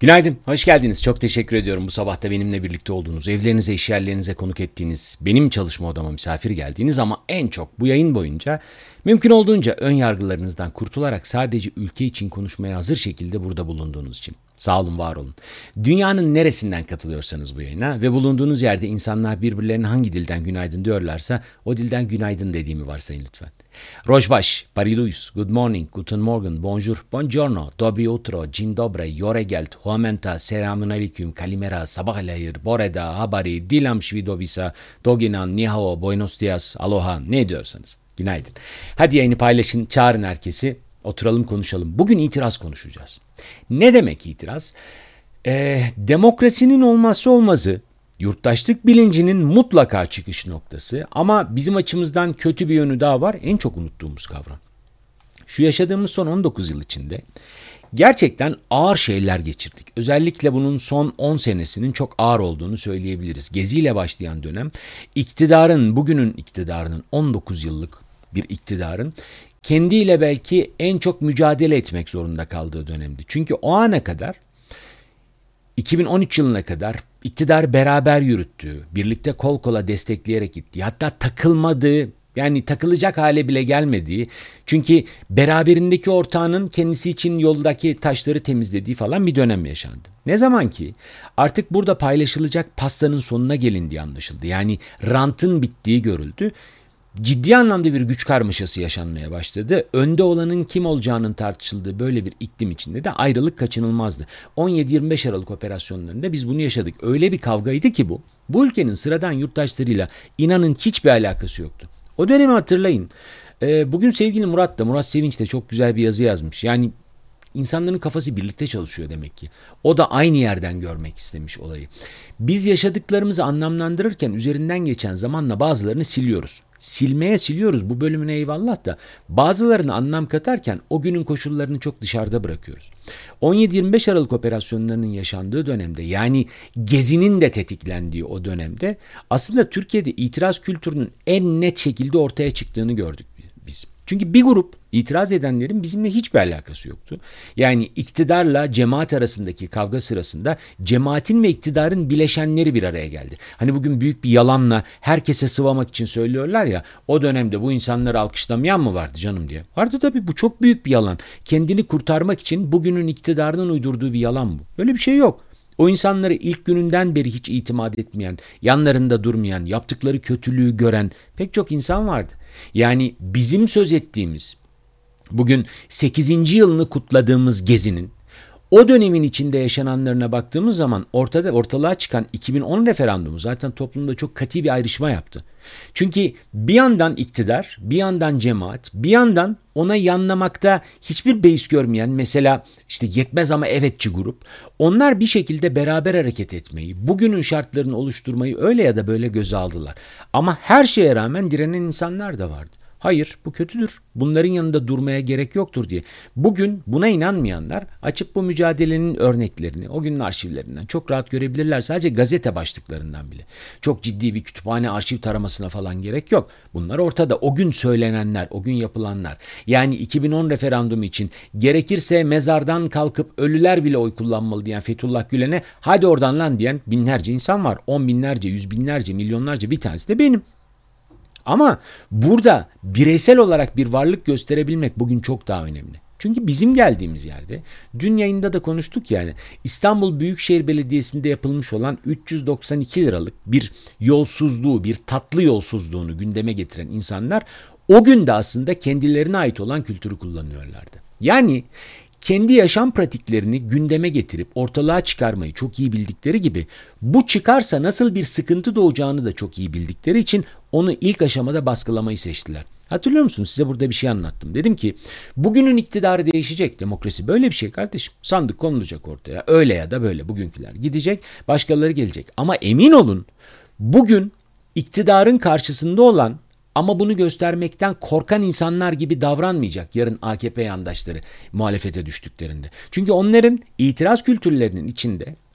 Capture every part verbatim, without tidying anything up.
Günaydın, hoş geldiniz. Çok teşekkür ediyorum bu sabah da benimle birlikte olduğunuz, evlerinize, iş yerlerinize konuk ettiğiniz, benim çalışma odama misafir geldiğiniz ama en çok bu yayın boyunca mümkün olduğunca ön yargılarınızdan kurtularak sadece ülke için konuşmaya hazır şekilde burada bulunduğunuz için. Sağ olun, var olun. Dünyanın neresinden katılıyorsanız bu yayına ve bulunduğunuz yerde insanlar birbirlerine hangi dilden günaydın diyorlarsa o dilden günaydın dediğimi varsayın lütfen. Rojbaş, Pariluyus, Good morning, Guten Morgen, Bonjour, Buongiorno, Dobry utro, Dzień dobry, Yoregelt, Huamenta, Selamun aleyküm, Kalimera, Sabah aleyhir, Boreda, Habari, Dilam Şvidovisa, Doginan, Nihao, Buenos dias, Aloha, ne diyorsanız. Günaydın. Hadi yayını paylaşın, çağırın herkesi, oturalım konuşalım. Bugün itiraz konuşacağız. Ne demek itiraz? Ee, demokrasinin olmazsa olmazı, yurttaşlık bilincinin mutlaka çıkış noktası ama bizim açımızdan kötü bir yönü daha var. En çok unuttuğumuz kavram. Şu yaşadığımız son on dokuz yıl içinde gerçekten ağır şeyler geçirdik. Özellikle bunun son on senesinin çok ağır olduğunu söyleyebiliriz. Gezi ile başlayan dönem iktidarın, bugünün iktidarının on dokuz yıllık bir iktidarın kendiyle belki en çok mücadele etmek zorunda kaldığı dönemdi. Çünkü o ana kadar iki bin on üç yılına kadar iktidar beraber yürüttüğü, birlikte kol kola destekleyerek gittiği, hatta takılmadığı, yani takılacak hale bile gelmediği, çünkü beraberindeki ortağının kendisi için yoldaki taşları temizlediği falan bir dönem yaşandı. Ne zaman ki artık burada paylaşılacak pastanın sonuna gelindiği anlaşıldı. Yani rantın bittiği görüldü. Ciddi anlamda bir güç karmaşası yaşanmaya başladı. Önde olanın kim olacağının tartışıldığı böyle bir iklim içinde de ayrılık kaçınılmazdı. on yedi yirmi beş Aralık operasyonlarında biz bunu yaşadık. Öyle bir kavgaydı ki bu. Bu ülkenin sıradan yurttaşlarıyla inanın hiçbir alakası yoktu. O dönemi hatırlayın. Ee, bugün sevgili Murat da, Murat Sevinç de çok güzel bir yazı yazmış. Yani İnsanların kafası birlikte çalışıyor demek ki. O da aynı yerden görmek istemiş olayı. Biz yaşadıklarımızı anlamlandırırken üzerinden geçen zamanla bazılarını siliyoruz. Silmeye siliyoruz, bu bölümüne eyvallah, da bazılarını anlam katarken o günün koşullarını çok dışarıda bırakıyoruz. on yedi yirmi beş Aralık operasyonlarının yaşandığı dönemde, yani Gezi'nin de tetiklendiği o dönemde aslında Türkiye'de itiraz kültürünün en net şekilde ortaya çıktığını gördük biz. Çünkü bir grup itiraz edenlerin bizimle hiçbir alakası yoktu. Yani iktidarla cemaat arasındaki kavga sırasında cemaatin ve iktidarın bileşenleri bir araya geldi. Hani bugün büyük bir yalanla herkese sıvamak için söylüyorlar ya, o dönemde bu insanları alkışlamayan mı vardı canım diye. Vardı tabii, bu çok büyük bir yalan. Kendini kurtarmak için bugünün iktidarının uydurduğu bir yalan bu. Böyle bir şey yok. O insanları ilk gününden beri hiç itimat etmeyen, yanlarında durmayan, yaptıkları kötülüğü gören pek çok insan vardı. Yani bizim söz ettiğimiz, bugün sekizinci yılını kutladığımız Gezi'nin o dönemin içinde yaşananlarına baktığımız zaman ortada ortalığa çıkan iki bin on referandumu zaten toplumda çok katı bir ayrışma yaptı. Çünkü bir yandan iktidar, bir yandan cemaat, bir yandan ona yanlamakta hiçbir beis görmeyen, mesela işte yetmez ama evetçi grup, onlar bir şekilde beraber hareket etmeyi, bugünün şartlarını oluşturmayı öyle ya da böyle göze aldılar. Ama her şeye rağmen direnen insanlar da vardı. Hayır, bu kötüdür, bunların yanında durmaya gerek yoktur diye. Bugün buna inanmayanlar açıp bu mücadelenin örneklerini o günün arşivlerinden çok rahat görebilirler. Sadece gazete başlıklarından bile. Çok ciddi bir kütüphane arşiv taramasına falan gerek yok. Bunlar ortada. O gün söylenenler, o gün yapılanlar. Yani iki bin on referandumu için gerekirse mezardan kalkıp ölüler bile oy kullanmalı diyen Fethullah Gülen'e hadi oradan lan diyen binlerce insan var. On binlerce, yüz binlerce, milyonlarca, bir tanesi de benim. Ama burada bireysel olarak bir varlık gösterebilmek bugün çok daha önemli. Çünkü bizim geldiğimiz yerde, dün yayında da konuştuk yani, İstanbul Büyükşehir Belediyesi'nde yapılmış olan üç yüz doksan iki liralık bir yolsuzluğu, bir tatlı yolsuzluğunu gündeme getiren insanlar o gün de aslında kendilerine ait olan kültürü kullanıyorlardı. Yani kendi yaşam pratiklerini gündeme getirip ortalığa çıkarmayı çok iyi bildikleri gibi, bu çıkarsa nasıl bir sıkıntı doğacağını da çok iyi bildikleri için onu ilk aşamada baskılamayı seçtiler. Hatırlıyor musunuz? Size burada bir şey anlattım. Dedim ki bugünün iktidarı değişecek. Demokrasi böyle bir şey kardeşim. Sandık konulacak ortaya. Öyle ya da böyle bugünküler gidecek, başkaları gelecek. Ama emin olun, bugün iktidarın karşısında olan ama bunu göstermekten korkan insanlar gibi davranmayacak yarın A K P yandaşları muhalefete düştüklerinde. Çünkü onların itiraz kültürlerinin içinde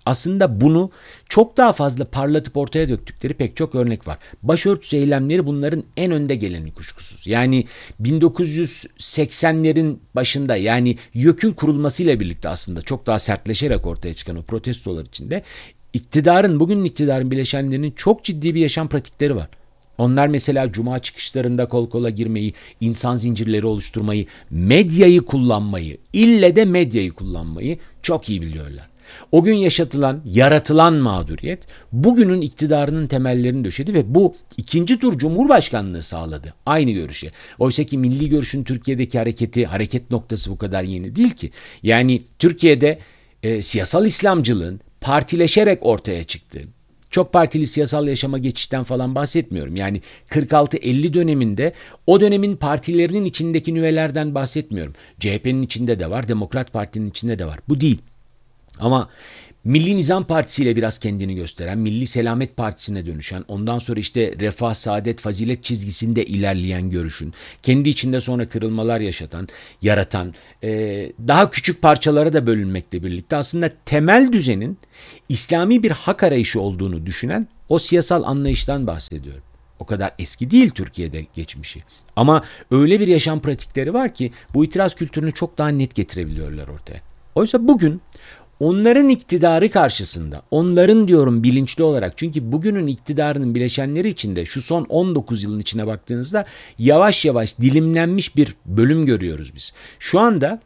Aslında bunu çok daha fazla parlatıp ortaya döktükleri pek çok örnek var. Başörtüsü eylemleri bunların en önde geleni kuşkusuz. Yani bin dokuz yüz seksenlerin başında, yani YÖK'ün kurulmasıyla birlikte aslında çok daha sertleşerek ortaya çıkan o protestolar içinde iktidarın, bugünün iktidarın bileşenlerinin çok ciddi bir yaşam pratikleri var. Onlar mesela cuma çıkışlarında kol kola girmeyi, insan zincirleri oluşturmayı, medyayı kullanmayı, ille de medyayı kullanmayı çok iyi biliyorlar. O gün yaşatılan, yaratılan mağduriyet bugünün iktidarının temellerini döşedi ve bu ikinci tur Cumhurbaşkanlığı sağladı. Aynı görüşe. Oysa ki milli görüşün Türkiye'deki hareketi, hareket noktası bu kadar yeni değil ki. Yani Türkiye'de e, siyasal İslamcılığın partileşerek ortaya çıktı. Çok partili siyasal yaşama geçişten falan bahsetmiyorum. Yani kırk altı elli döneminde o dönemin partilerinin içindeki nüvelerden bahsetmiyorum. C H P'nin içinde de var, Demokrat Parti'nin içinde de var. Bu değil. Ama Milli Nizam Partisi ile biraz kendini gösteren, Milli Selamet Partisi'ne dönüşen, ondan sonra işte refah, saadet, fazilet çizgisinde ilerleyen görüşün, kendi içinde sonra kırılmalar yaşatan, yaratan, e, daha küçük parçalara da bölünmekle birlikte aslında temel düzenin İslami bir hak arayışı olduğunu düşünen o siyasal anlayıştan bahsediyorum. O kadar eski değil Türkiye'de geçmişi. Ama öyle bir yaşam pratikleri var ki bu itiraz kültürünü çok daha net getirebiliyorlar ortaya. Oysa bugün onların iktidarı karşısında, onların diyorum bilinçli olarak, çünkü bugünün iktidarının bileşenleri içinde şu son on dokuz yılın içine baktığınızda yavaş yavaş dilimlenmiş bir bölüm görüyoruz biz. Şu anda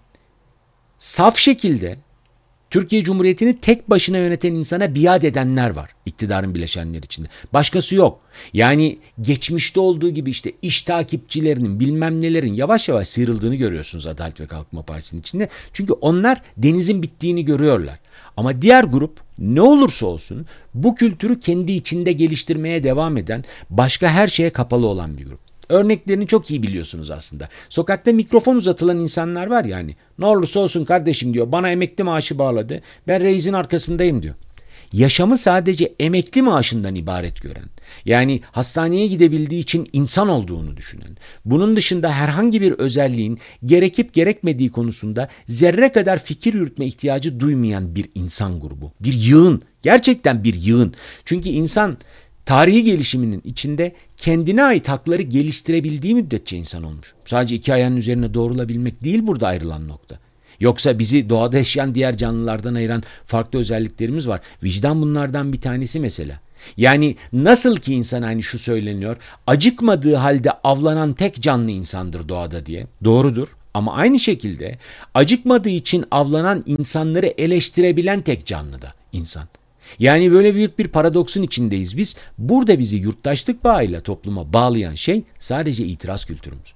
saf şekilde Türkiye Cumhuriyeti'ni tek başına yöneten insana biat edenler var iktidarın bileşenleri içinde. Başkası yok. Yani geçmişte olduğu gibi işte iş takipçilerinin, bilmem nelerin yavaş yavaş sıyrıldığını görüyorsunuz Adalet ve Kalkınma Partisi'nin içinde. Çünkü onlar denizin bittiğini görüyorlar. Ama diğer grup ne olursa olsun bu kültürü kendi içinde geliştirmeye devam eden, başka her şeye kapalı olan bir grup. Örneklerini çok iyi biliyorsunuz aslında. Sokakta mikrofon uzatılan insanlar var yani. Ne olursa olsun kardeşim diyor, bana emekli maaşı bağladı, ben reisin arkasındayım diyor. Yaşamı sadece emekli maaşından ibaret gören, yani hastaneye gidebildiği için insan olduğunu düşünen, bunun dışında herhangi bir özelliğin gerekip gerekmediği konusunda zerre kadar fikir yürütme ihtiyacı duymayan bir insan grubu. Bir yığın, gerçekten bir yığın. Çünkü insan tarihi gelişiminin içinde kendine ait hakları geliştirebildiği müddetçe insan olmuş. Sadece iki ayağının üzerine doğrulabilmek değil burada ayrılan nokta. Yoksa bizi doğada yaşayan diğer canlılardan ayıran farklı özelliklerimiz var. Vicdan bunlardan bir tanesi mesela. Yani nasıl ki insan, hani şu söyleniyor, acıkmadığı halde avlanan tek canlı insandır doğada diye. Doğrudur. Ama aynı şekilde acıkmadığı için avlanan insanları eleştirebilen tek canlı da insan. Yani böyle büyük bir paradoksun içindeyiz biz. Burada bizi yurttaşlık bağıyla topluma bağlayan şey sadece itiraz kültürümüz.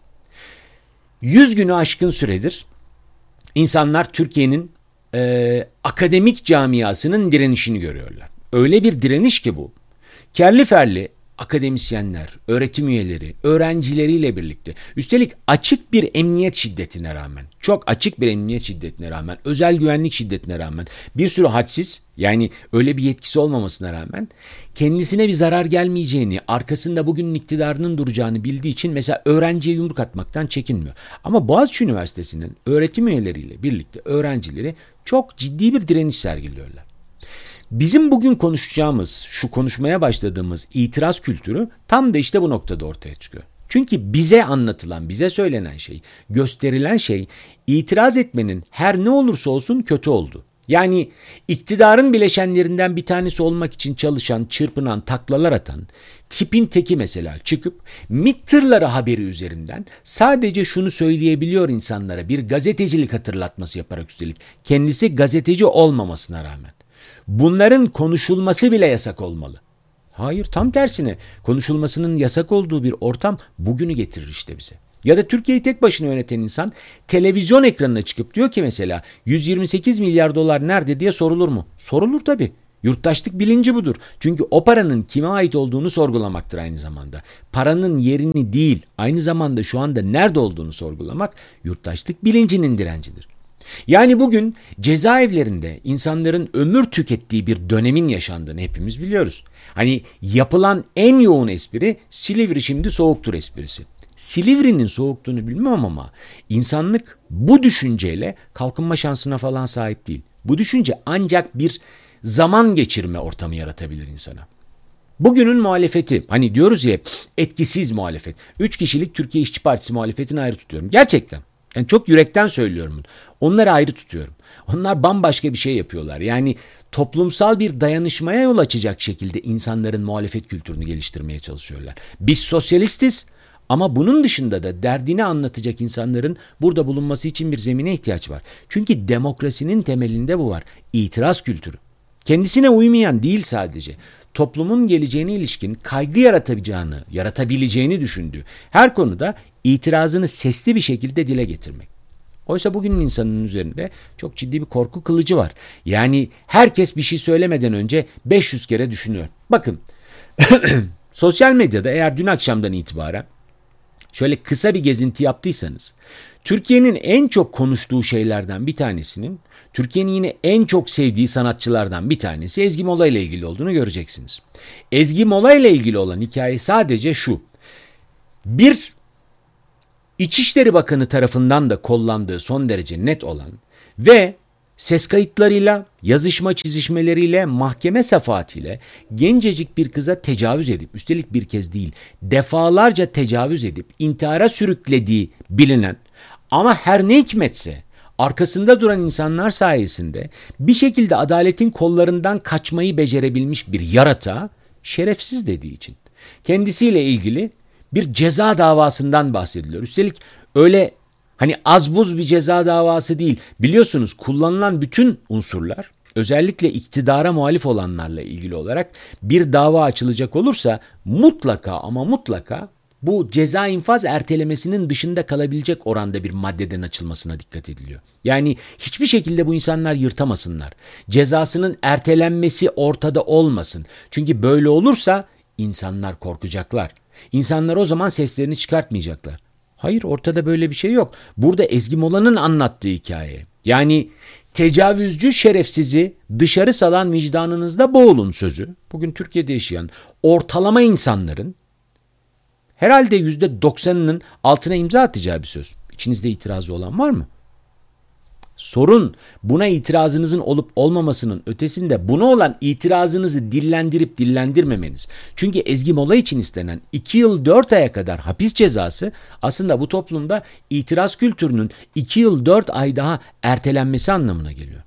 Yüz günü aşkın süredir İnsanlar Türkiye'nin e, akademik camiasının direnişini görüyorlar. Öyle bir direniş ki bu. Kerli ferli akademisyenler, öğretim üyeleri, öğrencileriyle birlikte, üstelik açık bir emniyet şiddetine rağmen, çok açık bir emniyet şiddetine rağmen, özel güvenlik şiddetine rağmen, bir sürü hadsiz, yani öyle bir yetkisi olmamasına rağmen kendisine bir zarar gelmeyeceğini, arkasında bugünün iktidarının duracağını bildiği için mesela öğrenciye yumruk atmaktan çekinmiyor. Ama Boğaziçi Üniversitesi'nin öğretim üyeleriyle birlikte öğrencileri çok ciddi bir direniş sergiliyorlar. Bizim bugün konuşacağımız, şu konuşmaya başladığımız itiraz kültürü tam da işte bu noktada ortaya çıkıyor. Çünkü bize anlatılan, bize söylenen şey, gösterilen şey itiraz etmenin her ne olursa olsun kötü oldu. Yani iktidarın bileşenlerinden bir tanesi olmak için çalışan, çırpınan, taklalar atan tipin teki mesela çıkıp MİT tırları haberi üzerinden sadece şunu söyleyebiliyor insanlara, bir gazetecilik hatırlatması yaparak, üstelik kendisi gazeteci olmamasına rağmen. Bunların konuşulması bile yasak olmalı. Hayır, tam tersine konuşulmasının yasak olduğu bir ortam bugünü getirir işte bize. Ya da Türkiye'yi tek başına yöneten insan televizyon ekranına çıkıp diyor ki mesela yüz yirmi sekiz milyar dolar nerede diye sorulur mu? Sorulur tabii. Yurttaşlık bilinci budur. Çünkü o paranın kime ait olduğunu sorgulamaktır aynı zamanda. Paranın yerini değil, aynı zamanda şu anda nerede olduğunu sorgulamak yurttaşlık bilincinin direncidir. Yani bugün cezaevlerinde insanların ömür tükettiği bir dönemin yaşandığını hepimiz biliyoruz. Hani yapılan en yoğun espri Silivri şimdi soğuktur esprisi. Silivri'nin soğuktuğunu bilmem ama insanlık bu düşünceyle kalkınma şansına falan sahip değil. Bu düşünce ancak bir zaman geçirme ortamı yaratabilir insana. Bugünün muhalefeti, hani diyoruz ya etkisiz muhalefet. Üç kişilik Türkiye İşçi Partisi muhalefetini ayrı tutuyorum. Gerçekten. Yani çok yürekten söylüyorum bunu. Onları ayrı tutuyorum. Onlar bambaşka bir şey yapıyorlar. Yani toplumsal bir dayanışmaya yol açacak şekilde insanların muhalefet kültürünü geliştirmeye çalışıyorlar. Biz sosyalistiz ama bunun dışında da derdini anlatacak insanların burada bulunması için bir zemine ihtiyaç var. Çünkü demokrasinin temelinde bu var. İtiraz kültürü. Kendisine uymayan değil sadece, toplumun geleceğine ilişkin kaygı yaratabileceğini, yaratabileceğini düşündüğü her konuda itirazını sesli bir şekilde dile getirmek. Oysa bugünün insanının üzerinde çok ciddi bir korku kılıcı var. Yani herkes bir şey söylemeden önce beş yüz kere düşünüyor. Bakın sosyal medyada eğer dün akşamdan itibaren şöyle kısa bir gezinti yaptıysanız, Türkiye'nin en çok konuştuğu şeylerden bir tanesinin, Türkiye'nin yine en çok sevdiği sanatçılardan bir tanesi Ezgi Mola ile ilgili olduğunu göreceksiniz. Ezgi Mola ile ilgili olan hikaye sadece şu: bir, İçişleri Bakanı tarafından da kollandığı son derece net olan ve ses kayıtlarıyla, yazışma çizişmeleriyle, mahkeme sefaatiyle gencecik bir kıza tecavüz edip, üstelik bir kez değil, defalarca tecavüz edip intihara sürüklediği bilinen ama her ne hikmetse arkasında duran insanlar sayesinde bir şekilde adaletin kollarından kaçmayı becerebilmiş bir yaratığa şerefsiz dediği için kendisiyle ilgili bir ceza davasından bahsediliyor. Üstelik öyle hani az buz bir ceza davası değil. Biliyorsunuz kullanılan bütün unsurlar, özellikle iktidara muhalif olanlarla ilgili olarak bir dava açılacak olursa mutlaka ama mutlaka bu ceza infaz ertelemesinin dışında kalabilecek oranda bir maddeden açılmasına dikkat ediliyor. Yani hiçbir şekilde bu insanlar yırtamasınlar. Cezasının ertelenmesi ortada olmasın. Çünkü böyle olursa insanlar korkacaklar. İnsanlar o zaman seslerini çıkartmayacaklar. Hayır, ortada böyle bir şey yok. Burada Ezgi Mola'nın anlattığı hikaye. Yani tecavüzcü şerefsizi dışarı salan vicdanınızda boğulun sözü. Bugün Türkiye'de yaşayan ortalama insanların herhalde yüzde doksanının altına imza atacağı bir söz. İçinizde itirazı olan var mı? Sorun buna itirazınızın olup olmamasının ötesinde buna olan itirazınızı dillendirip dillendirmemeniz. Çünkü Ezgi Mola için istenen iki yıl dört aya kadar hapis cezası aslında bu toplumda itiraz kültürünün iki yıl dört ay daha ertelenmesi anlamına geliyor.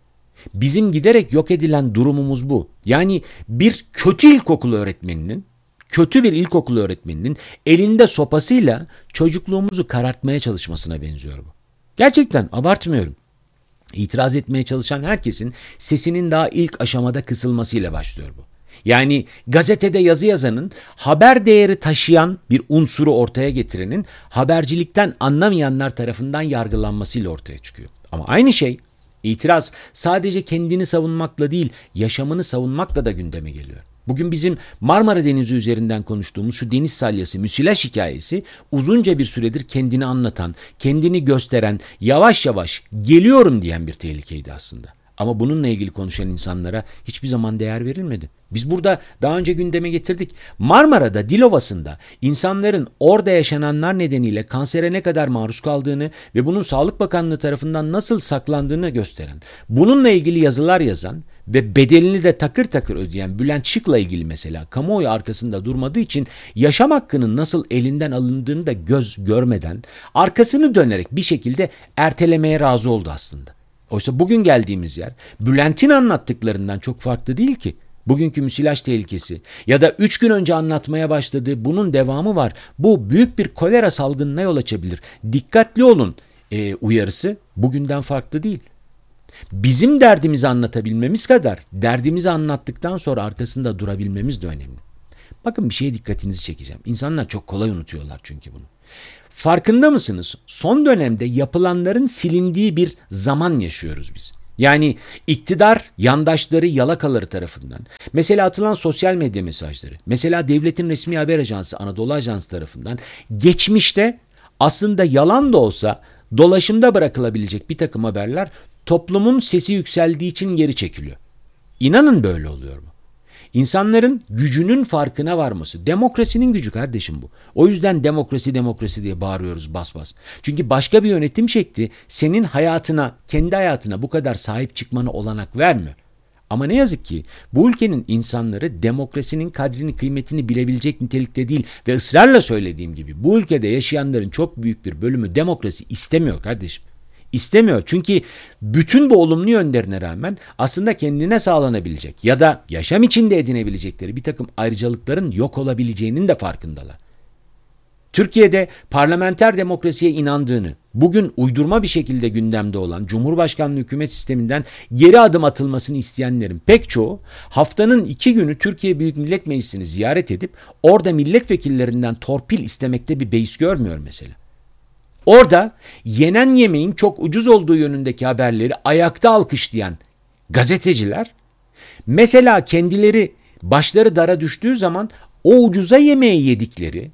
Bizim giderek yok edilen durumumuz bu. Yani bir kötü ilkokul öğretmeninin, kötü bir ilkokul öğretmeninin elinde sopasıyla çocukluğumuzu karartmaya çalışmasına benziyor bu. Gerçekten abartmıyorum. İtiraz etmeye çalışan herkesin sesinin daha ilk aşamada kısılmasıyla başlıyor bu. Yani gazetede yazı yazanın, haber değeri taşıyan bir unsuru ortaya getirenin habercilikten anlamayanlar tarafından yargılanmasıyla ortaya çıkıyor. Ama aynı şey, itiraz sadece kendini savunmakla değil, yaşamını savunmakla da gündeme geliyor. Bugün bizim Marmara Denizi üzerinden konuştuğumuz şu deniz salyası, müsilaj hikayesi uzunca bir süredir kendini anlatan, kendini gösteren, yavaş yavaş geliyorum diyen bir tehlikeydi aslında. Ama bununla ilgili konuşan insanlara hiçbir zaman değer verilmedi. Biz burada daha önce gündeme getirdik. Marmara'da, Dilovası'nda insanların orada yaşananlar nedeniyle kansere ne kadar maruz kaldığını ve bunun Sağlık Bakanlığı tarafından nasıl saklandığını gösteren, bununla ilgili yazılar yazan ve bedelini de takır takır ödeyen Bülent Şık'la ilgili mesela kamuoyu arkasında durmadığı için yaşam hakkının nasıl elinden alındığını da göz görmeden arkasını dönerek bir şekilde ertelemeye razı oldu aslında. Oysa bugün geldiğimiz yer Bülent'in anlattıklarından çok farklı değil ki. Bugünkü müsilaj tehlikesi ya da üç gün önce anlatmaya başladığı bunun devamı var. Bu büyük bir kolera salgınına yol açabilir. Dikkatli olun e, uyarısı bugünden farklı değil. Bizim derdimizi anlatabilmemiz kadar derdimizi anlattıktan sonra arkasında durabilmemiz de önemli. Bakın bir şeye dikkatinizi çekeceğim. İnsanlar çok kolay unutuyorlar çünkü bunu. Farkında mısınız? Son dönemde yapılanların silindiği bir zaman yaşıyoruz biz. Yani iktidar yandaşları, yalakaları tarafından, mesela atılan sosyal medya mesajları, mesela devletin resmi haber ajansı Anadolu Ajansı tarafından geçmişte aslında yalan da olsa dolaşımda bırakılabilecek bir takım haberler toplumun sesi yükseldiği için geri çekiliyor. İnanın böyle oluyor bu. İnsanların gücünün farkına varması. Demokrasinin gücü kardeşim bu. O yüzden demokrasi demokrasi diye bağırıyoruz bas bas. Çünkü başka bir yönetim şekli senin hayatına, kendi hayatına bu kadar sahip çıkmana olanak vermiyor. Ama ne yazık ki bu ülkenin insanları demokrasinin kadrini kıymetini bilebilecek nitelikte değil ve ısrarla söylediğim gibi bu ülkede yaşayanların çok büyük bir bölümü demokrasi istemiyor kardeşim. İstemiyor çünkü bütün bu olumlu yönlerine rağmen aslında kendine sağlanabilecek ya da yaşam içinde edinebilecekleri bir takım ayrıcalıkların yok olabileceğinin de farkındalar. Türkiye'de parlamenter demokrasiye inandığını, bugün uydurma bir şekilde gündemde olan Cumhurbaşkanlığı hükümet sisteminden geri adım atılmasını isteyenlerin pek çoğu haftanın iki günü Türkiye Büyük Millet Meclisi'ni ziyaret edip orada milletvekillerinden torpil istemekte bir beis görmüyor mesela. Orada yenen yemeğin çok ucuz olduğu yönündeki haberleri ayakta alkışlayan gazeteciler mesela kendileri başları dara düştüğü zaman o ucuza yemeği yedikleri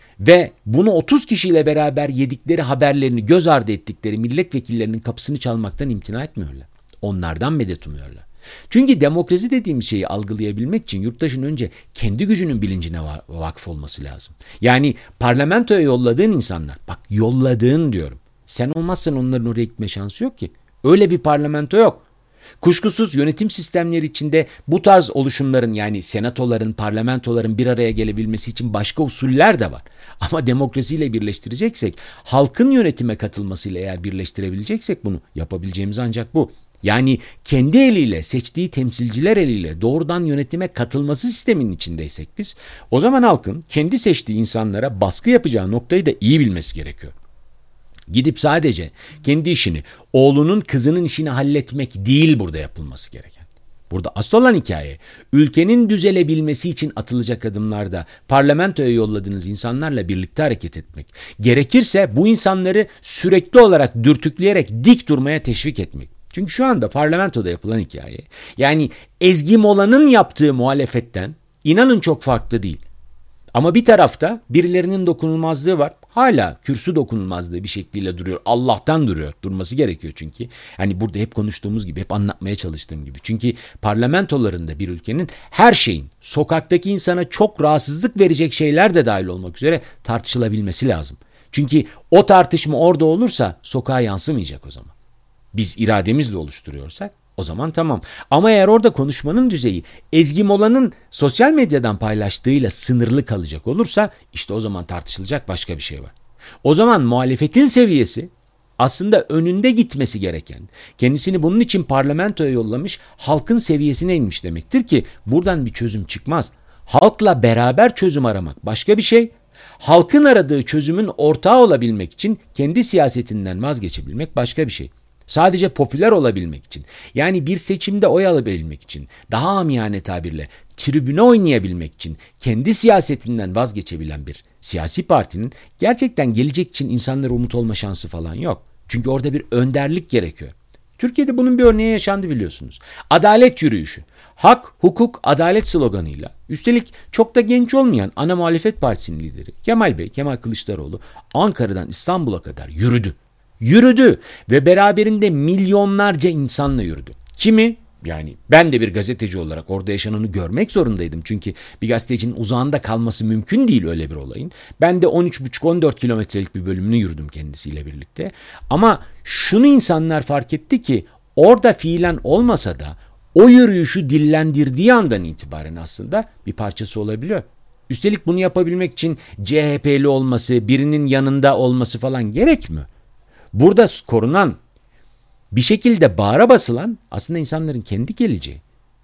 ve bunu otuz kişiyle beraber yedikleri haberlerini göz ardı ettikleri milletvekillerinin kapısını çalmaktan imtina etmiyorlar. Onlardan medet umuyorlar. Çünkü demokrasi dediğimiz şeyi algılayabilmek için yurttaşın önce kendi gücünün bilincine vakıf olması lazım. Yani parlamentoya yolladığın insanlar, bak yolladığın diyorum. Sen olmazsan onların oraya gitme şansı yok ki. Öyle bir parlamento yok. Kuşkusuz yönetim sistemleri içinde bu tarz oluşumların yani senatoların, parlamentoların bir araya gelebilmesi için başka usuller de var. Ama demokrasiyle birleştireceksek, halkın yönetime katılmasıyla eğer birleştirebileceksek bunu yapabileceğimiz ancak bu. Yani kendi eliyle, seçtiği temsilciler eliyle doğrudan yönetime katılması sisteminin içindeysek biz, o zaman halkın kendi seçtiği insanlara baskı yapacağı noktayı da iyi bilmesi gerekiyor. Gidip sadece kendi işini, oğlunun kızının işini halletmek değil burada yapılması gereken. Burada asıl olan hikaye, ülkenin düzelebilmesi için atılacak adımlarda parlamentoya yolladığınız insanlarla birlikte hareket etmek. Gerekirse bu insanları sürekli olarak dürtükleyerek dik durmaya teşvik etmek. Çünkü şu anda parlamentoda yapılan hikaye, yani Ezgi Mola'nın yaptığı muhalefetten inanın çok farklı değil. Ama bir tarafta birilerinin dokunulmazlığı var. Hala kürsü dokunulmazlığı bir şekliyle duruyor. Allah'tan duruyor. Durması gerekiyor çünkü. Hani burada hep konuştuğumuz gibi, hep anlatmaya çalıştığım gibi. Çünkü parlamentolarında bir ülkenin her şeyin, sokaktaki insana çok rahatsızlık verecek şeyler de dahil olmak üzere tartışılabilmesi lazım. Çünkü o tartışma orada olursa sokağa yansımayacak o zaman. Biz irademizle oluşturuyorsak o zaman tamam. Ama eğer orada konuşmanın düzeyi Ezgi Mola'nın sosyal medyadan paylaştığıyla sınırlı kalacak olursa işte o zaman tartışılacak başka bir şey var. O zaman muhalefetin seviyesi aslında önünde gitmesi gereken, kendisini bunun için parlamentoya yollamış halkın seviyesine inmiş demektir ki buradan bir çözüm çıkmaz. Halkla beraber çözüm aramak başka bir şey. Halkın aradığı çözümün ortağı olabilmek için kendi siyasetinden vazgeçebilmek başka bir şey. Sadece popüler olabilmek için, yani bir seçimde oy alabilmek için, daha amiyane tabirle tribüne oynayabilmek için kendi siyasetinden vazgeçebilen bir siyasi partinin gerçekten gelecek için insanlara umut olma şansı falan yok. Çünkü orada bir önderlik gerekiyor. Türkiye'de bunun bir örneği yaşandı biliyorsunuz. Adalet yürüyüşü. Hak, hukuk, adalet sloganıyla, üstelik çok da genç olmayan ana muhalefet partisinin lideri Kemal Bey, Kemal Kılıçdaroğlu Ankara'dan İstanbul'a kadar yürüdü. Yürüdü ve beraberinde milyonlarca insanla yürüdü. Kimi? Yani ben de bir gazeteci olarak orada yaşananı görmek zorundaydım. Çünkü bir gazetecinin uzağında kalması mümkün değil öyle bir olayın. Ben de on üç buçuk on dört kilometrelik bir bölümünü yürüdüm kendisiyle birlikte. Ama şunu insanlar fark etti ki orada fiilen olmasa da o yürüyüşü dillendirdiği andan itibaren aslında bir parçası olabiliyor. Üstelik bunu yapabilmek için C H P'li olması, birinin yanında olması falan gerekmiyor. Burada korunan, bir şekilde bağra basılan aslında insanların kendi geleceği.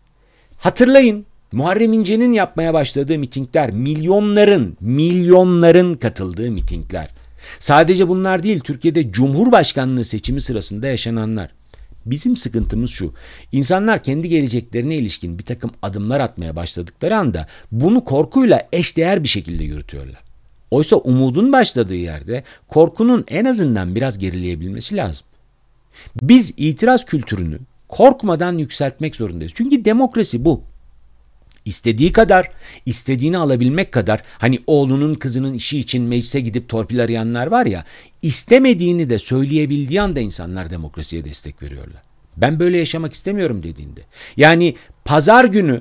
Hatırlayın, Muharrem İnce'nin yapmaya başladığı mitingler, milyonların, milyonların katıldığı mitingler. Sadece bunlar değil, Türkiye'de Cumhurbaşkanlığı seçimi sırasında yaşananlar. Bizim sıkıntımız şu, insanlar kendi geleceklerine ilişkin bir takım adımlar atmaya başladıkları anda bunu korkuyla eşdeğer bir şekilde yürütüyorlar. Oysa umudun başladığı yerde korkunun en azından biraz gerileyebilmesi lazım. Biz itiraz kültürünü korkmadan yükseltmek zorundayız. Çünkü demokrasi bu. İstediği kadar, istediğini alabilmek kadar, hani oğlunun kızının işi için meclise gidip torpil arayanlar var ya, istemediğini de söyleyebildiği anda insanlar demokrasiye destek veriyorlar. Ben böyle yaşamak istemiyorum dediğinde. Yani pazar günü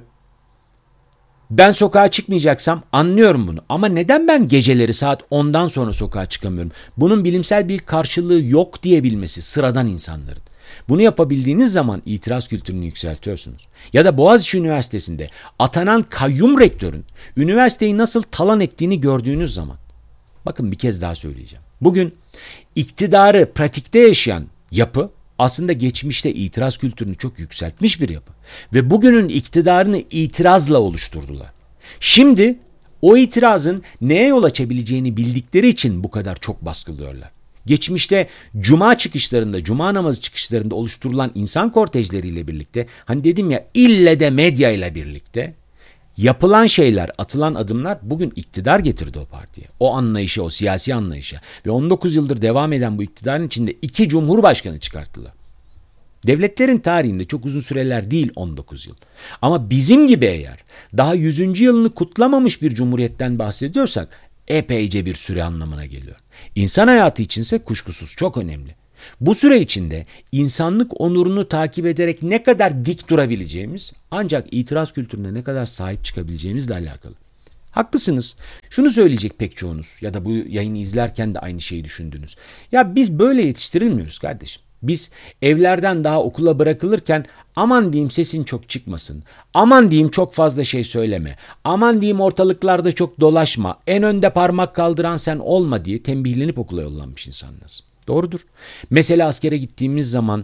ben sokağa çıkmayacaksam anlıyorum bunu. Ama neden ben geceleri saat ondan sonra sokağa çıkamıyorum? Bunun bilimsel bir karşılığı yok diyebilmesi sıradan insanların. Bunu yapabildiğiniz zaman itiraz kültürünü yükseltiyorsunuz. Ya da Boğaziçi Üniversitesi'nde atanan kayyum rektörün üniversiteyi nasıl talan ettiğini gördüğünüz zaman. Bakın bir kez daha söyleyeceğim. Bugün iktidarı pratikte yaşayan yapı aslında geçmişte itiraz kültürünü çok yükseltmiş bir yapı. Ve bugünün iktidarını itirazla oluşturdular. Şimdi o itirazın neye yol açabileceğini bildikleri için bu kadar çok baskılıyorlar. Geçmişte cuma çıkışlarında, cuma namazı çıkışlarında oluşturulan insan kortejleriyle birlikte, hani dedim ya ille de medya ile birlikte yapılan şeyler, atılan adımlar bugün iktidar getirdi o partiye. O anlayışa, o siyasi anlayışa. Ve on dokuz yıldır devam eden bu iktidarın içinde iki cumhurbaşkanı çıkarttılar. Devletlerin tarihinde çok uzun süreler değil on dokuz yıl. Ama bizim gibi eğer daha yüzüncü yılını kutlamamış bir cumhuriyetten bahsediyorsak epeyce bir süre anlamına geliyor. İnsan hayatı içinse kuşkusuz çok önemli. Bu süre içinde insanlık onurunu takip ederek ne kadar dik durabileceğimiz ancak itiraz kültürüne ne kadar sahip çıkabileceğimizle alakalı. Haklısınız. Şunu söyleyecek pek çoğunuz ya da bu yayını izlerken de aynı şeyi düşündünüz. Ya biz böyle yetiştirilmiyoruz kardeşim. Biz evlerden daha okula bırakılırken aman diyeyim sesin çok çıkmasın, aman diyeyim çok fazla şey söyleme, aman diyeyim ortalıklarda çok dolaşma, en önde parmak kaldıran sen olma diye tembihlenip okula yollanmış insanlarız. Doğrudur. Mesela askere gittiğimiz zaman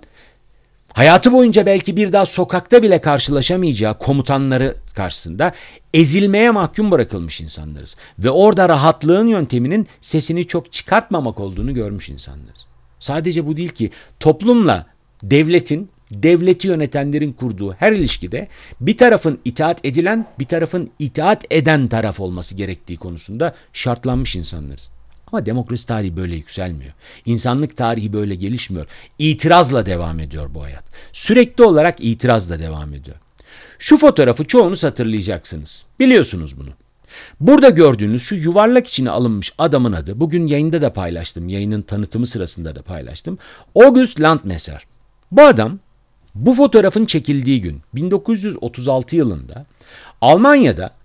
hayatı boyunca belki bir daha sokakta bile karşılaşamayacağı komutanları karşısında ezilmeye mahkum bırakılmış insanlarız. Ve orada rahatlığın yönteminin sesini çok çıkartmamak olduğunu görmüş insanlarız. Sadece bu değil ki toplumla devletin, devleti yönetenlerin kurduğu her ilişkide bir tarafın itaat edilen, bir tarafın itaat eden taraf olması gerektiği konusunda şartlanmış insanlarız. Ama demokrasi tarihi böyle yükselmiyor. İnsanlık tarihi böyle gelişmiyor. İtirazla devam ediyor bu hayat. Sürekli olarak itirazla devam ediyor. Şu fotoğrafı çoğunuz hatırlayacaksınız. Biliyorsunuz bunu. Burada gördüğünüz şu yuvarlak içine alınmış adamın adı, bugün yayında da paylaştım, yayının tanıtımı sırasında da paylaştım. August Landmesser. Bu adam bu fotoğrafın çekildiği gün bin dokuz yüz otuz altı yılında Almanya'da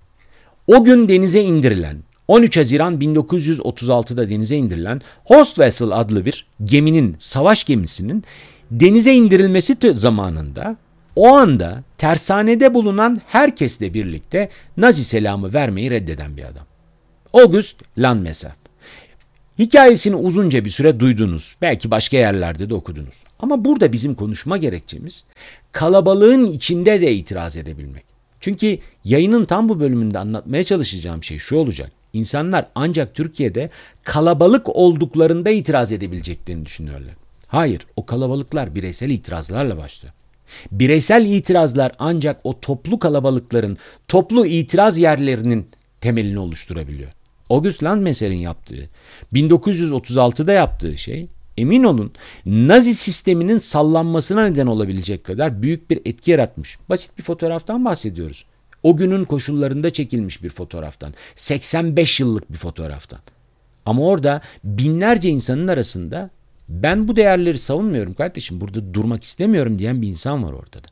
o gün denize indirilen, on üç Haziran bin dokuz yüz otuz altıda denize indirilen Horst-Wessel adlı bir geminin, savaş gemisinin denize indirilmesi zamanında o anda tersanede bulunan herkesle birlikte Nazi selamı vermeyi reddeden bir adam. August Landmesser. Hikayesini uzunca bir süre duydunuz. Belki başka yerlerde de okudunuz. Ama burada bizim konuşma gerekçemiz kalabalığın içinde de itiraz edebilmek. Çünkü yayının tam bu bölümünde anlatmaya çalışacağım şey şu olacak. İnsanlar ancak Türkiye'de kalabalık olduklarında itiraz edebileceklerini düşünüyorlar. Hayır, o kalabalıklar bireysel itirazlarla başlıyor. Bireysel itirazlar ancak o toplu kalabalıkların, toplu itiraz yerlerinin temelini oluşturabiliyor. August Landmesser'in yaptığı, bin dokuz yüz otuz altıda yaptığı şey, emin olun Nazi sisteminin sallanmasına neden olabilecek kadar büyük bir etki yaratmış. Basit bir fotoğraftan bahsediyoruz. O günün koşullarında çekilmiş bir fotoğraftan, seksen beş yıllık bir fotoğraftan. Ama orada binlerce insanın arasında ben bu değerleri savunmuyorum kardeşim, burada durmak istemiyorum diyen bir insan var ortada.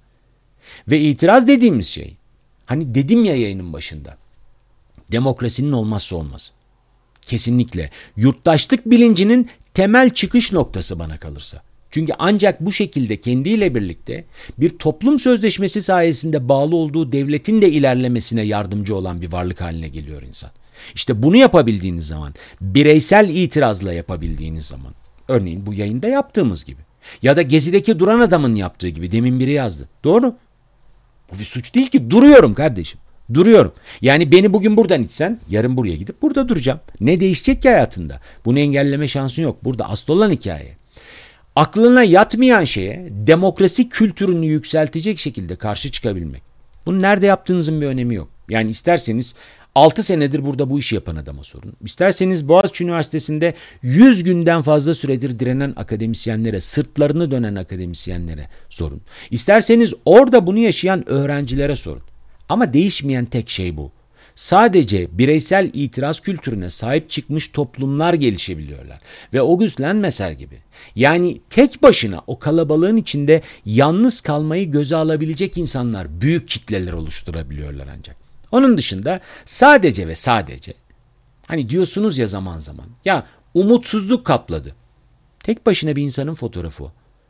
Ve itiraz dediğimiz şey, hani dedim ya yayının başında, demokrasinin olmazsa olmazı. Kesinlikle yurttaşlık bilincinin temel çıkış noktası bana kalırsa. Çünkü ancak bu şekilde kendiyle birlikte bir toplum sözleşmesi sayesinde bağlı olduğu devletin de ilerlemesine yardımcı olan bir varlık haline geliyor insan. İşte bunu yapabildiğiniz zaman, bireysel itirazla yapabildiğiniz zaman, örneğin bu yayında yaptığımız gibi ya da Gezi'deki duran adamın yaptığı gibi, demin biri yazdı. Doğru. Bu bir suç değil ki, duruyorum kardeşim. Duruyorum. Yani beni bugün buradan itsen yarın buraya gidip burada duracağım. Ne değişecek ki hayatında? Bunu engelleme şansın yok. Burada asıl olan hikaye. Aklına yatmayan şeye demokrasi kültürünü yükseltecek şekilde karşı çıkabilmek. Bunu nerede yaptığınızın bir önemi yok. Yani isterseniz altı senedir burada bu işi yapan adama sorun. İsterseniz Boğaziçi Üniversitesi'nde yüz günden fazla süredir direnen akademisyenlere, sırtlarını dönen akademisyenlere sorun. İsterseniz orada bunu yaşayan öğrencilere sorun. Ama değişmeyen tek şey bu. Sadece bireysel itiraz kültürüne sahip çıkmış toplumlar gelişebiliyorlar. Ve August Landmesser gibi, yani tek başına o kalabalığın içinde yalnız kalmayı göze alabilecek insanlar büyük kitleler oluşturabiliyorlar ancak. Onun dışında sadece ve sadece, hani diyorsunuz ya zaman zaman, ya umutsuzluk kapladı. Tek başına bir insanın fotoğrafı o.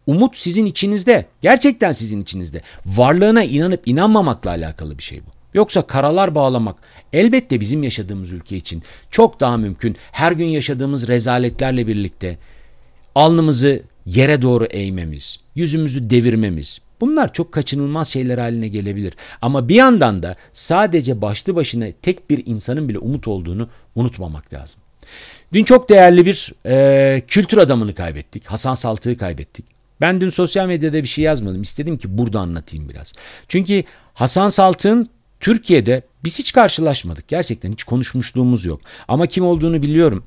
Umut sizin içinizde. Gerçekten sizin içinizde. Varlığına inanıp inanmamakla alakalı bir şey bu. Yoksa karalar bağlamak elbette bizim yaşadığımız ülke için çok daha mümkün. Her gün yaşadığımız rezaletlerle birlikte alnımızı yere doğru eğmemiz, yüzümüzü devirmemiz, bunlar çok kaçınılmaz şeyler haline gelebilir. Ama bir yandan da sadece başlı başına tek bir insanın bile umut olduğunu unutmamak lazım. Dün çok değerli bir e, kültür adamını kaybettik. Hasan Saltık'ı kaybettik. Ben dün sosyal medyada bir şey yazmadım. İstedim ki burada anlatayım biraz. Çünkü Hasan Saltık'ın Türkiye'de biz hiç karşılaşmadık. Gerçekten hiç konuşmuşluğumuz yok. Ama kim olduğunu biliyorum.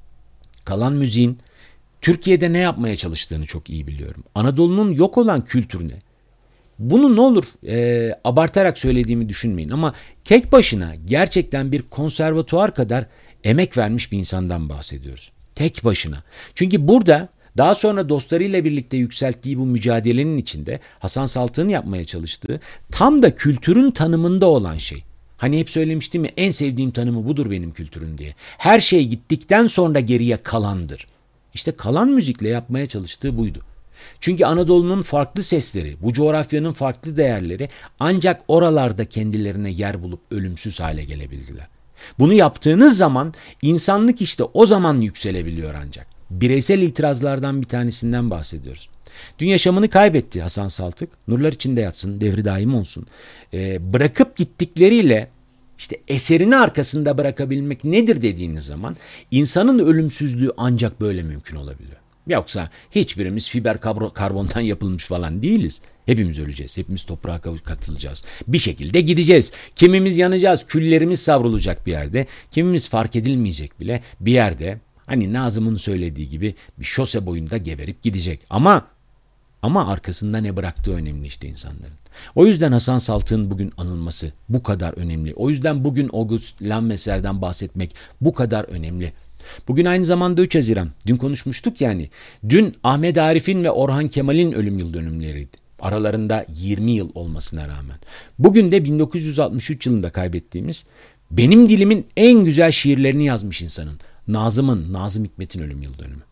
Kalan müziğin Türkiye'de ne yapmaya çalıştığını çok iyi biliyorum. Anadolu'nun yok olan kültürüne. Bunu ne olur e, abartarak söylediğimi düşünmeyin ama tek başına gerçekten bir konservatuvar kadar emek vermiş bir insandan bahsediyoruz. Tek başına. Çünkü burada daha sonra dostlarıyla birlikte yükselttiği bu mücadelenin içinde Hasan Saltık'ın yapmaya çalıştığı tam da kültürün tanımında olan şey. Hani hep söylemiştim ya, en sevdiğim tanımı budur benim kültürün diye. Her şey gittikten sonra geriye kalandır. İşte kalan müzikle yapmaya çalıştığı buydu. Çünkü Anadolu'nun farklı sesleri, bu coğrafyanın farklı değerleri ancak oralarda kendilerine yer bulup ölümsüz hale gelebildiler. Bunu yaptığınız zaman insanlık işte o zaman yükselebiliyor ancak. Bireysel itirazlardan bir tanesinden bahsediyoruz. Dün yaşamını kaybetti Hasan Saltık. Nurlar içinde yatsın, devri daim olsun. Ee, bırakıp gittikleriyle işte eserini arkasında bırakabilmek nedir dediğiniz zaman insanın ölümsüzlüğü ancak böyle mümkün olabiliyor. Yoksa hiçbirimiz fiber karbondan yapılmış falan değiliz. Hepimiz öleceğiz. Hepimiz toprağa katılacağız. Bir şekilde gideceğiz. Kimimiz yanacağız. Küllerimiz savrulacak bir yerde. Kimimiz fark edilmeyecek bile bir yerde. Hani Nazım'ın söylediği gibi bir şose boyunda geberip gidecek. Ama ama arkasında ne bıraktığı önemli işte insanların. O yüzden Hasan Saltık'ın bugün anılması bu kadar önemli. O yüzden bugün August Lammeser'den bahsetmek bu kadar önemli. Bugün aynı zamanda üç Haziran. Dün konuşmuştuk yani. Dün Ahmet Arif'in ve Orhan Kemal'in ölüm yıl dönümleriydi. Aralarında yirmi yıl olmasına rağmen. Bugün de bin dokuz yüz altmış üç yılında kaybettiğimiz benim dilimin en güzel şiirlerini yazmış insanın. Nazım'ın, Nazım Hikmet'in ölüm yıl dönümü.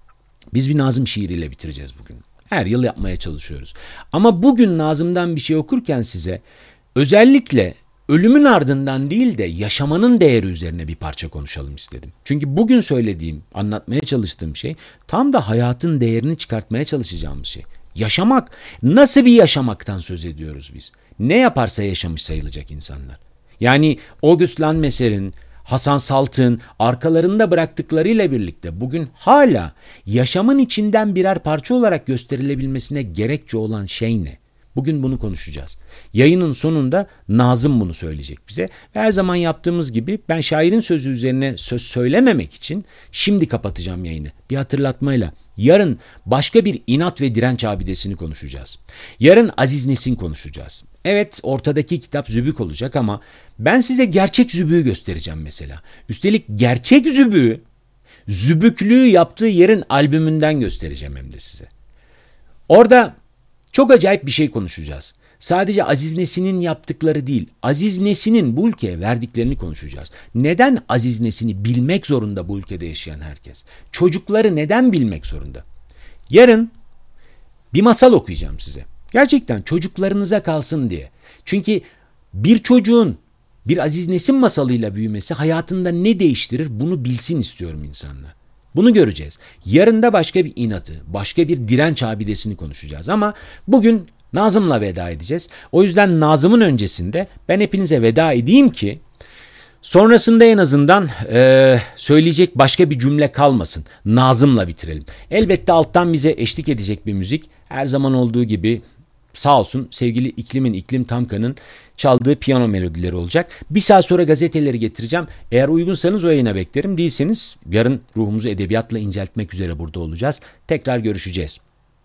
Biz bir Nazım şiiriyle bitireceğiz bugün. Her yıl yapmaya çalışıyoruz. Ama bugün Nazım'dan bir şey okurken size özellikle ölümün ardından değil de yaşamanın değeri üzerine bir parça konuşalım istedim. Çünkü bugün söylediğim, anlatmaya çalıştığım şey tam da hayatın değerini çıkartmaya çalışacağımız şey. Yaşamak. Nasıl bir yaşamaktan söz ediyoruz biz? Ne yaparsa yaşamış sayılacak insanlar. Yani August Lammeser'in, Hasan Saltık'ın arkalarında bıraktıklarıyla birlikte bugün hala yaşamın içinden birer parça olarak gösterilebilmesine gerekçe olan şey ne? Bugün bunu konuşacağız. Yayının sonunda Nazım bunu söyleyecek bize. Ve her zaman yaptığımız gibi ben şairin sözü üzerine söz söylememek için şimdi kapatacağım yayını. Bir hatırlatmayla. Yarın başka bir inat ve direnç abidesini konuşacağız. Yarın Aziz Nesin konuşacağız. Evet, ortadaki kitap zübük olacak ama ben size gerçek zübüğü göstereceğim mesela. Üstelik gerçek zübüğü, zübüklüğü yaptığı yerin albümünden göstereceğim hem de size. Orada çok acayip bir şey konuşacağız. Sadece Aziz Nesin'in yaptıkları değil, Aziz Nesin'in bu ülkeye verdiklerini konuşacağız. Neden Aziz Nesin'i bilmek zorunda bu ülkede yaşayan herkes? Çocukları neden bilmek zorunda? Yarın bir masal okuyacağım size. Gerçekten çocuklarınıza kalsın diye. Çünkü bir çocuğun bir Aziz Nesin masalıyla büyümesi hayatında ne değiştirir bunu bilsin istiyorum insanlar. Bunu göreceğiz. Yarın da başka bir inatı, başka bir direnç abidesini konuşacağız. Ama bugün Nazım'la veda edeceğiz. O yüzden Nazım'ın öncesinde ben hepinize veda edeyim ki sonrasında en azından e, söyleyecek başka bir cümle kalmasın. Nazım'la bitirelim. Elbette alttan bize eşlik edecek bir müzik. Her zaman olduğu gibi sağ olsun sevgili İklim'in, İklim Tamka'nın çaldığı piyano melodileri olacak. Bir saat sonra gazeteleri getireceğim. Eğer uygunsanız o yayına beklerim. Değilseniz yarın ruhumuzu edebiyatla inceltmek üzere burada olacağız. Tekrar görüşeceğiz.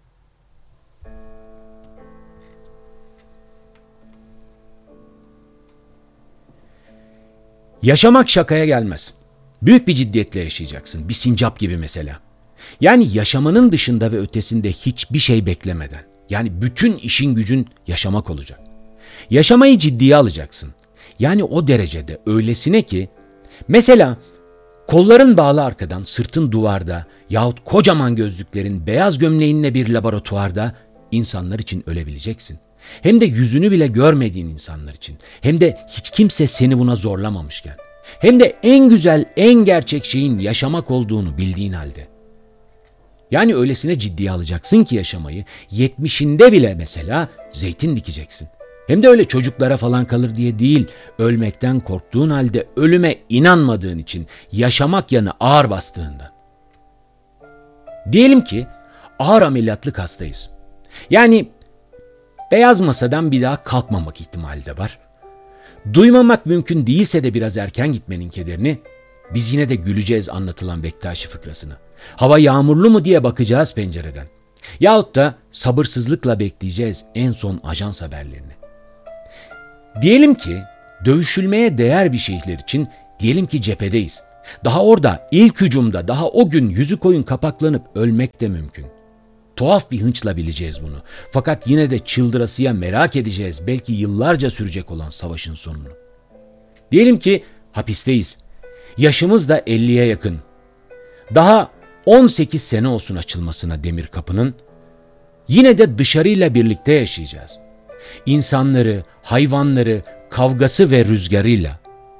Yaşamak şakaya gelmez. Büyük bir ciddiyetle yaşayacaksın. Bir sincap gibi mesela. Yani yaşamanın dışında ve ötesinde hiçbir şey beklemeden. Yani bütün işin gücün yaşamak olacak. Yaşamayı ciddiye alacaksın. Yani o derecede öylesine ki mesela Kolların bağlı arkadan, sırtın duvarda yahut kocaman gözlüklerin beyaz gömleğinle bir laboratuvarda insanlar için ölebileceksin. Hem de yüzünü bile görmediğin insanlar için. Hem de hiç kimse seni buna zorlamamışken. Hem de en güzel, en gerçek şeyin yaşamak olduğunu bildiğin halde. Yani öylesine ciddiye alacaksın ki yaşamayı, yetmişinde bile mesela zeytin dikeceksin. Hem de öyle çocuklara falan kalır diye değil, ölmekten korktuğun halde ölüme inanmadığın için, yaşamak yanı ağır bastığında. Diyelim ki ağır ameliyatlık hastayız. Yani beyaz masadan bir daha kalkmamak ihtimali de var. Duymamak mümkün değilse de biraz erken gitmenin kederini, biz yine de güleceğiz anlatılan Bektaşi fıkrasına. Hava yağmurlu mu diye bakacağız pencereden. Yahut da sabırsızlıkla bekleyeceğiz en son ajans haberlerini. Diyelim ki dövüşülmeye değer bir şeyler için, diyelim ki cephedeyiz. Daha orada ilk hücumda, daha o gün yüzü koyun kapaklanıp ölmek de mümkün. Tuhaf bir hınçla bileceğiz bunu. Fakat yine de çıldırasıya merak edeceğiz belki yıllarca sürecek olan savaşın sonunu. Diyelim ki hapisteyiz. Yaşımız da elliye yakın. Daha on sekiz sene olsun açılmasına demir kapının. Yine de dışarıyla birlikte yaşayacağız. İnsanları, hayvanları, kavgası ve rüzgarıyla.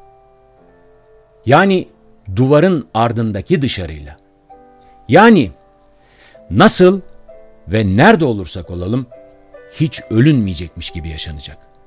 Yani duvarın ardındaki dışarıyla. Yani nasıl ve nerede olursak olalım hiç ölünmeyecekmiş gibi yaşanacak.